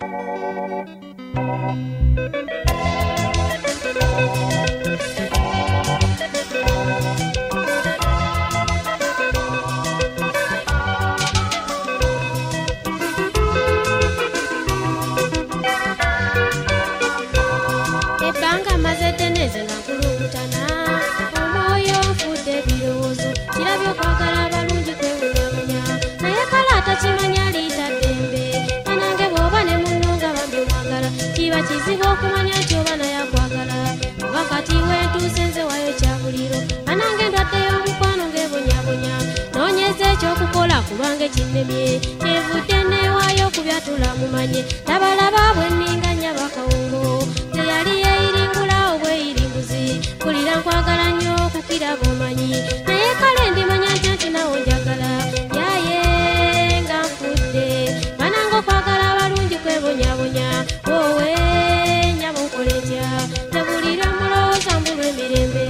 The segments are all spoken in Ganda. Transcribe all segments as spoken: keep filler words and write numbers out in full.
Kubange chinemye evudene wayo kubyatula mumanye labalaba bweninganya bakawungo teyali eiringula obwe iringuzi kulira nkwagala nnyo kukira bomanyi naye kale ndimanya nti nawo njagala yaye nga nfudde banango kwagala balungi kwebonyabonya wowe nyabo nkoletya tebulira mulowooza mbulwa emirembe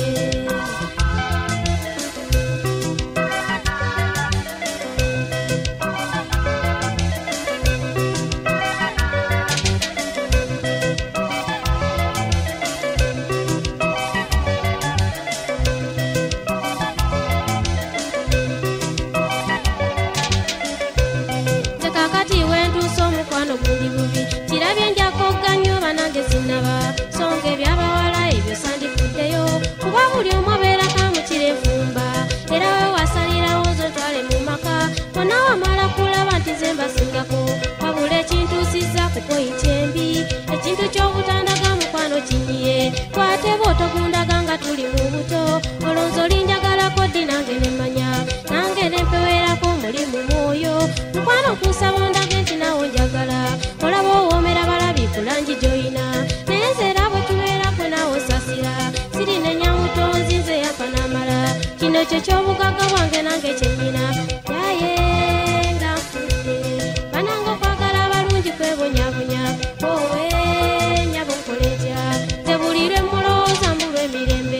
ekintu ky'obutandaga mukwano kinyiye kwateba otokundaga nga tuli mu buto olonzo linjagalako ddi nange nemanya nange nempewerako mulimu mwoyo mukwano kunsaba ondage nti nawo njagala olaba owoomera balabi kulangi gyoyina naye nze era bwe tubeerakwe nawo sasira sirina enyamutonzi nze yapa n'amala kino kyo ky'obugagga bwange nange kyennyina yaye nga nfudde banange okwagala abalungi kwebonyabonya wowe nyabo nkoletya tebulire mulowooza mbulwa emirembe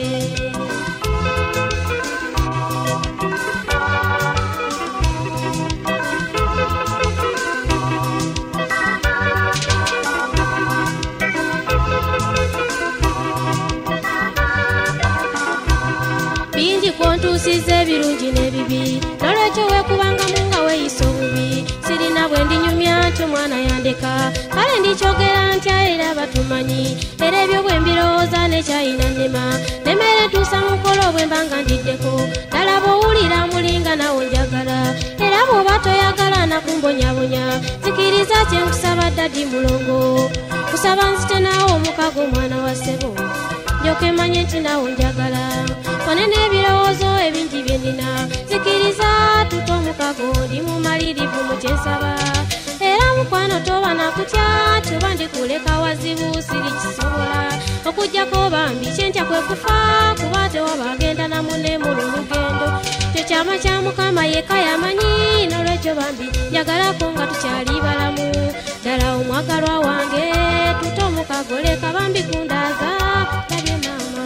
bingi kwontuusiza ebirungi n'ebibi nolwekyo weekubangamu nga weeyisa obubi sirina bwe ndinyumya nti omwana yandeka kale ndikyogera ntya era batumanyi era ebyo bwe mbirowooza nekyayina nnema nemmere ntuusa mu nkolo bwe mba nga ndiddeko ddala bw'owulira mulinga nawo njagala era bw'oba toyagala nakumbonyabonya zikiriza kye nkusaba ddadi mulongo kusaba nzite naawo omukago omwana wa ssebo ndyoke manye nti nawo njagala wane n'ebirowoozo ebingi bye nnina zikiriza tuta omukago ndi mumalirivu mu kyensaba era mukwano toba nakutya toba ndikuleka wazibu sirikisobola okujjako bambi kyentya kwe kufa kuba tewaba agenda namune mu lulugendo kyo kyama kya mukama yekka yamanyi n'olwekyo bambi njagalako nga tukyali balamu ddala omwagalwa wange tuta omukago leka bambi kundaaza tabye mama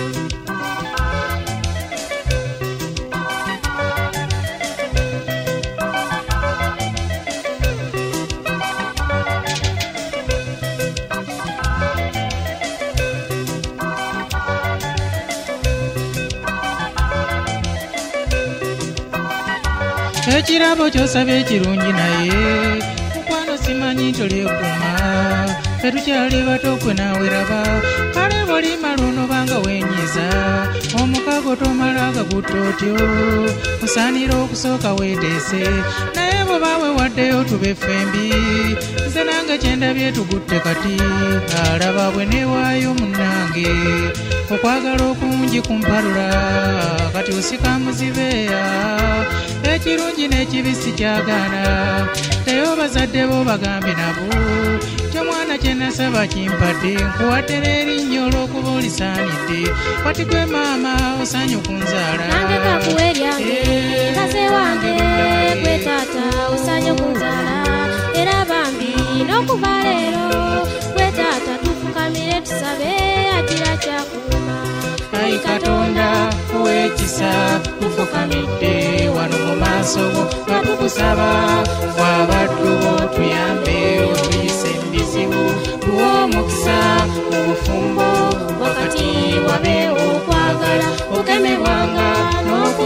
ekirabo ky'osabye ekirungi naye mukwano simanyi tolyekuuma tetukyali bato kwe naaweraba kale bw'olimala onobanga weenyiza omukago tomala gagutta otyo osaanira okusooka weeteese naye bw'oba weewaddeyo tube ffembi nze nange kyendabye tugutte kati alaba bwe neewaayo munnange okwagala okungi kumpalula kati osika muzibeeya ekirungi n'ekibi sikyagaana naye bazadde bo bagambye nabo ky'omwana kye nasaba kimpadde nkuwadde n'erinnya olw'okuba olisaanidde kati gwe maama osaanye okunzaala nange kakuwa eryange kaze wange gwe taata osaanye okunzaala era bambi n'okuva leero gwe taata tufukamire tusabe agira kyakuuma ayi katonda ow'ekisa tufukamidde wano mu maaso go nga tukusaba fwe abaddu bo tuyambe otuyise embi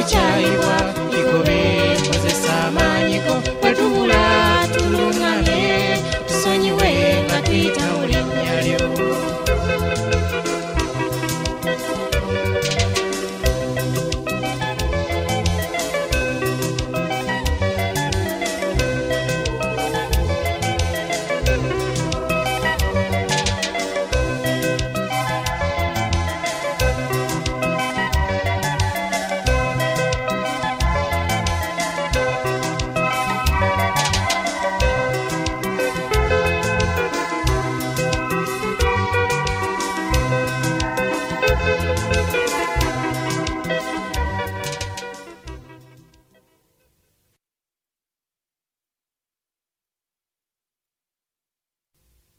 bukyayibwa